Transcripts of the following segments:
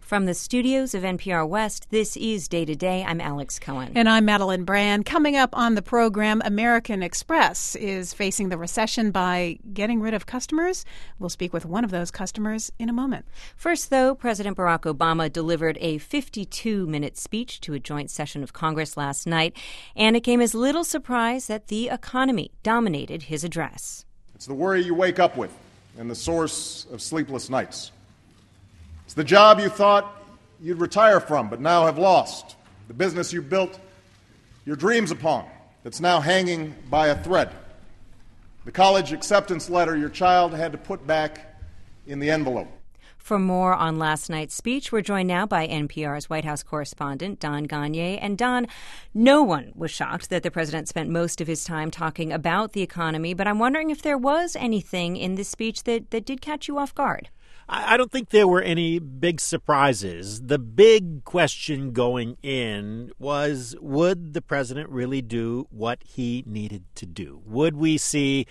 From the studios of NPR West, this is Day to Day. I'm Alex Cohen. And I'm Madeline Brand. Coming up on the program, American Express is facing the recession by getting rid of customers. We'll speak with one of those customers in a moment. First, though, President Barack Obama delivered a 52-minute speech to a joint session of Congress last night, and it came as little surprise that the economy dominated his address. It's the worry you wake up with and the source of sleepless nights. It's the job you thought you'd retire from but now have lost, the business you built your dreams upon that's now hanging by a thread, the college acceptance letter your child had to put back in the envelope. For more on last night's speech, we're joined now by NPR's White House correspondent, Don Gonyea. And Don, no one was shocked that the president spent most of his time talking about the economy, but I'm wondering if there was anything in this speech that did catch you off guard. I don't think there were any big surprises. The big question going in was, would the president really do what he needed to do? Would we see,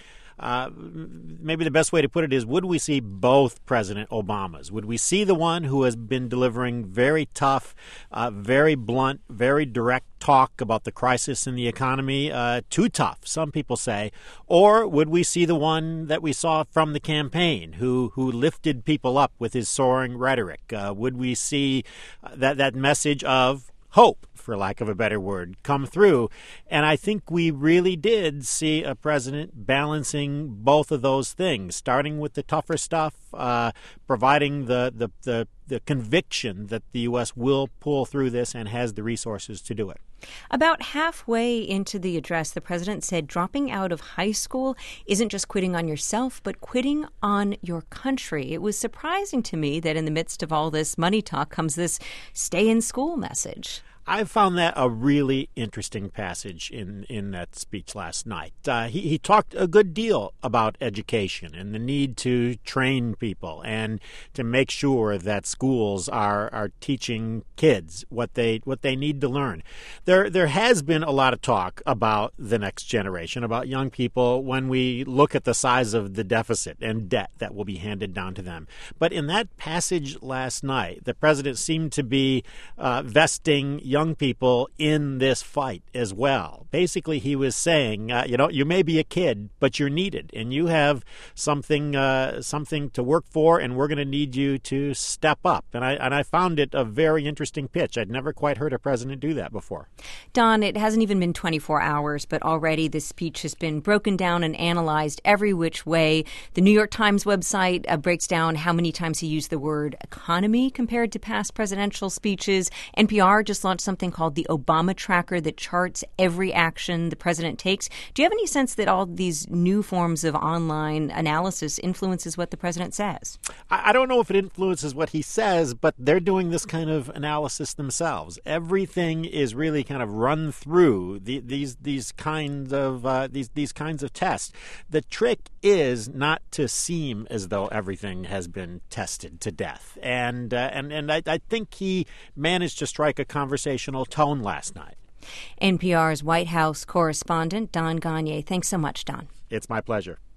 maybe the best way to put it is, would we see both President Obamas? Would we see the one who has been delivering very tough, very blunt, very direct talk about the crisis in the economy, too tough, some people say, or would we see the one that we saw from the campaign who lifted people up with his soaring rhetoric? Would we see that message of hope, for lack of a better word, come through? And I think we really did see a president balancing both of those things, starting with the tougher stuff, providing the conviction that the U.S. will pull through this and has the resources to do it. About halfway into the address, the president said dropping out of high school isn't just quitting on yourself, but quitting on your country. It was surprising to me that in the midst of all this money talk comes this stay in school message. I found that a really interesting passage in that speech last night. He talked a good deal about education and the need to train people and to make sure that schools are teaching kids what they need to learn. There has been a lot of talk about the next generation, about young people, when we look at the size of the deficit and debt that will be handed down to them. But in that passage last night, the president seemed to be vesting young people in this fight as well. Basically, he was saying, you may be a kid, but you're needed, and you have something to work for, and we're going to need you to step up. And I found it a very interesting pitch. I'd never quite heard a president do that before. Don, it hasn't even been 24 hours, but already this speech has been broken down and analyzed every which way. The New York Times website breaks down how many times he used the word economy compared to past presidential speeches. NPR just launched something called the Obama Tracker that charts every action the president takes. Do you have any sense that all these new forms of online analysis influences what the president says? I don't know if it influences what he says, but they're doing this kind of analysis themselves. Everything is really kind of run through these kinds of tests. The trick is not to seem as though everything has been tested to death, and I think he managed to strike a conversational tone last night. NPR's White House correspondent, Don Gonyea. Thanks so much, Don. It's my pleasure.